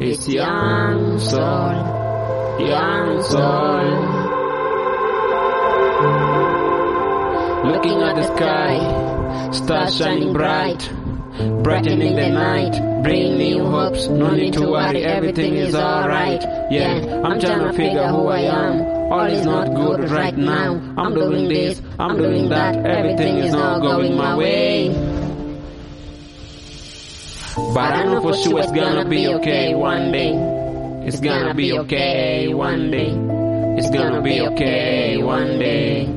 this young soul, young soul. Looking at the sky, stars shining bright, brightening the night, bringing new hopes. No need to worry, everything is alright. Yeah, I'm trying to figure who I am. All is not good right now. I'm doing this, I'm doing that, everything is not going my way. But I know for sure it's gonna be okay one day. It's gonna be okay one day. It's gonna be okay one day.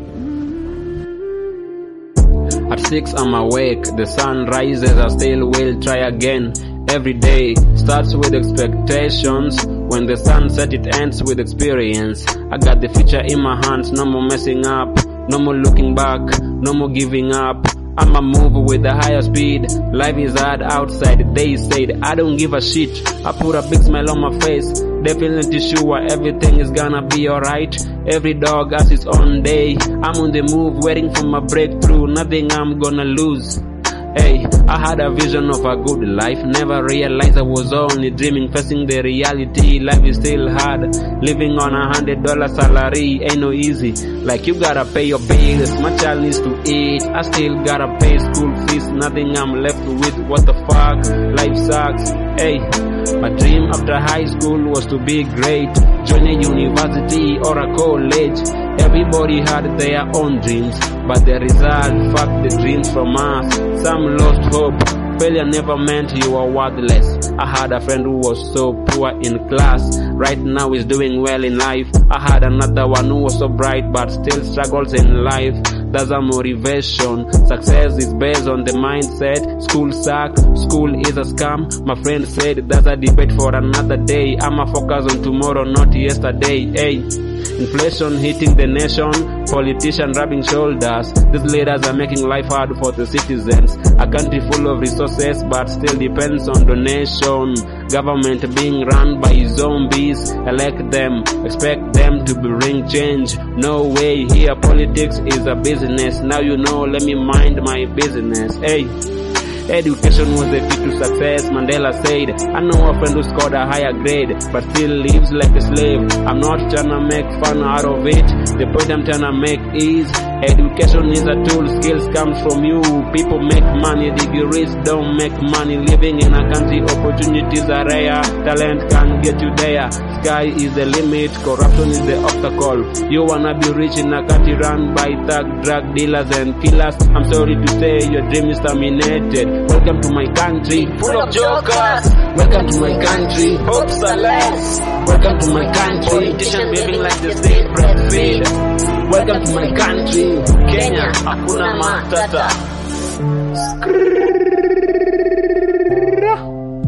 At 6 I'm awake, the sun rises, I still will try again. Every day starts with expectations. When the sun set it ends with experience. I got the future in my hands, no more messing up, no more looking back, no more giving up. I'ma move with a higher speed. Life is hard outside, they said I don't give a shit. I put a big smile on my face, definitely sure everything is gonna be alright. Every dog has its own day. I'm on the move, waiting for my breakthrough, nothing I'm gonna lose. Hey, I had a vision of a good life, never realized I was only dreaming, facing the reality. Life is still hard, living on $100 salary ain't no easy. Like you gotta pay your bills, my child needs to eat, I still gotta pay school fees, nothing I'm left with, what the fuck, life sucks. Hey, my dream after high school was to be great, join a university or a college. Everybody had their own dreams, but the result fucked the dreams from us. Some lost hope, failure never meant you were worthless. I had a friend who was so poor in class, right now he's doing well in life. I had another one who was so bright but still struggles in life. That's a motivation. Success is based on the mindset. School suck, school is a scam. My friend said that's a debate for another day. I'ma focus on tomorrow, not yesterday. Hey, inflation hitting the nation, politicians rubbing shoulders. These leaders are making life hard for the citizens. A country full of resources but still depends on donation. Government being run by zombies. Elect them, expect them to bring change. No way, here politics is a business. Now you know, let me mind my business. Hey, education was the key to success, Mandela said. I know a friend who scored a higher grade, but still lives like a slave. I'm not trying to make fun out of it. The point I'm trying to make is, education is a tool, skills comes from you. People make money, degrees don't make money. Living in a country, opportunities are rare. Talent can get you there. Sky is the limit, corruption is the obstacle. You wanna be rich in a country run by thug, drug dealers and killers. I'm sorry to say your dream is terminated. Welcome to my country, full of jokers. Welcome to my country, hopes are less. Welcome to my country, politicians behaving like the state breastfeed. Welcome to my country, Kenya, hakuna matata.